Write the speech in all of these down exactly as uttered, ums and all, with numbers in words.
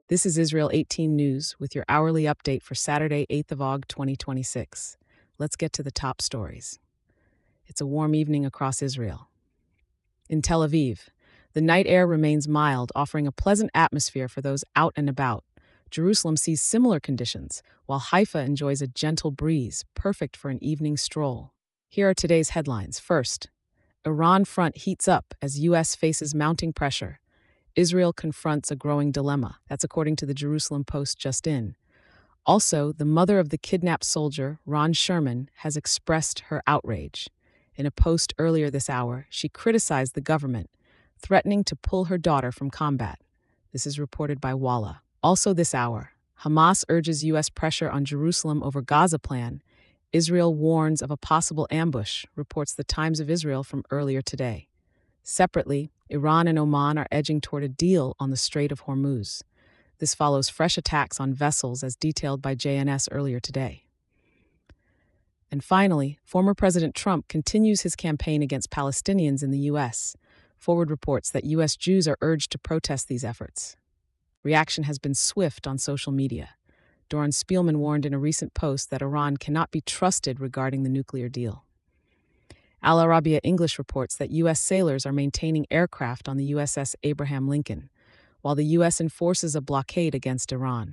This is Israel eighteen News with your hourly update for Saturday, eighth of August, twenty twenty-six. Let's get to the top stories. It's a warm evening across Israel. In Tel Aviv, the night air remains mild, offering a pleasant atmosphere for those out and about. Jerusalem sees similar conditions, while Haifa enjoys a gentle breeze, perfect for an evening stroll. Here are today's headlines. First, Iran front heats up as U S faces mounting pressure. Israel confronts a growing dilemma. That's according to the Jerusalem Post just in. Also, the mother of the kidnapped soldier, Ron Sherman, has expressed her outrage. In a post earlier this hour, she criticized the government, threatening to pull her daughter from combat. This is reported by Walla. Also this hour, Hamas urges U S pressure on Jerusalem over Gaza plan. Israel warns of a possible ambush, reports the Times of Israel from earlier today. Separately, Iran and Oman are edging toward a deal on the Strait of Hormuz. This follows fresh attacks on vessels as detailed by J N S earlier today. And finally, former President Trump continues his campaign against Palestinians in the U S. Forward reports that U S Jews are urged to protest these efforts. Reaction has been swift on social media. Doron Spielman warned in a recent post that Iran cannot be trusted regarding the nuclear deal. Al Arabiya English reports that U S sailors are maintaining aircraft on the U S S Abraham Lincoln, while the U S enforces a blockade against Iran.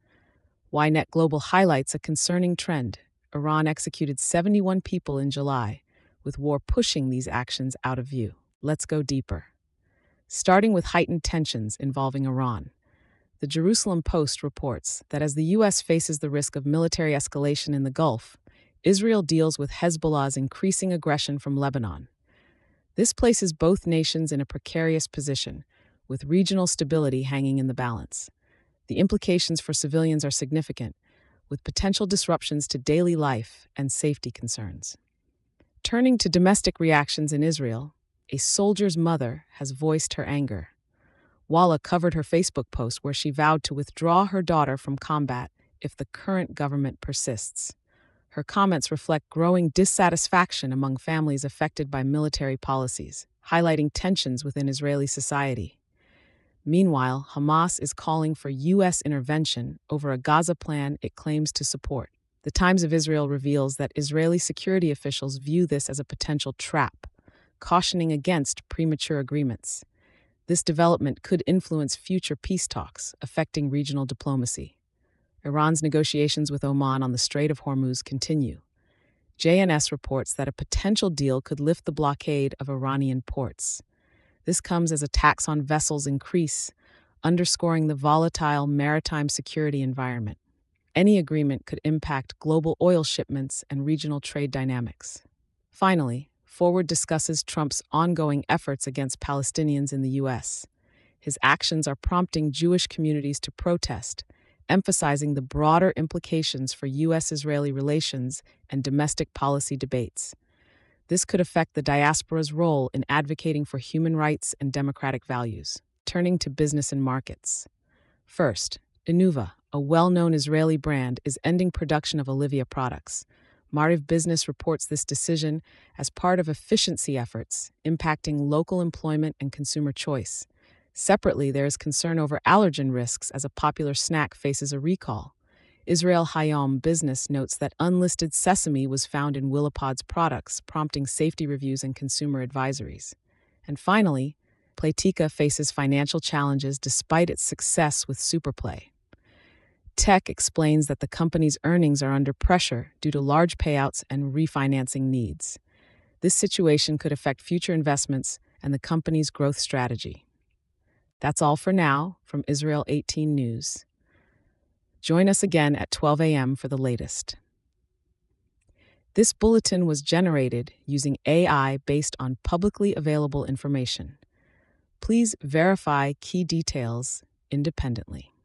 Ynet Global highlights a concerning trend. Iran executed seventy-one people in July, with war pushing these actions out of view. Let's go deeper. Starting with heightened tensions involving Iran. The Jerusalem Post reports that as the U S faces the risk of military escalation in the Gulf, Israel deals with Hezbollah's increasing aggression from Lebanon. This places both nations in a precarious position, with regional stability hanging in the balance. The implications for civilians are significant, with potential disruptions to daily life and safety concerns. Turning to domestic reactions in Israel, a soldier's mother has voiced her anger. Walla covered her Facebook post where she vowed to withdraw her daughter from combat if the current government persists. Her comments reflect growing dissatisfaction among families affected by military policies, highlighting tensions within Israeli society. Meanwhile, Hamas is calling for U S intervention over a Gaza plan it claims to support. The Times of Israel reveals that Israeli security officials view this as a potential trap, cautioning against premature agreements. This development could influence future peace talks, affecting regional diplomacy. Iran's negotiations with Oman on the Strait of Hormuz continue. J N S reports that a potential deal could lift the blockade of Iranian ports. This comes as attacks on vessels increase, underscoring the volatile maritime security environment. Any agreement could impact global oil shipments and regional trade dynamics. Finally, Forward discusses Trump's ongoing efforts against Palestinians in the U S. His actions are prompting Jewish communities to protest, emphasizing the broader implications for U S-Israeli relations and domestic policy debates. This could affect the diaspora's role in advocating for human rights and democratic values. Turning to business and markets. First, Inuva, a well-known Israeli brand, is ending production of Olivia products. Mariv Business reports this decision as part of efficiency efforts, impacting local employment and consumer choice. Separately, there is concern over allergen risks as a popular snack faces a recall. Israel Hayom Business notes that unlisted sesame was found in Willipod's products, prompting safety reviews and consumer advisories. And finally, Playtika faces financial challenges despite its success with Superplay. Tech explains that the company's earnings are under pressure due to large payouts and refinancing needs. This situation could affect future investments and the company's growth strategy. That's all for now from Israel eighteen News. Join us again at twelve a.m. for the latest. This bulletin was generated using A I based on publicly available information. Please verify key details independently.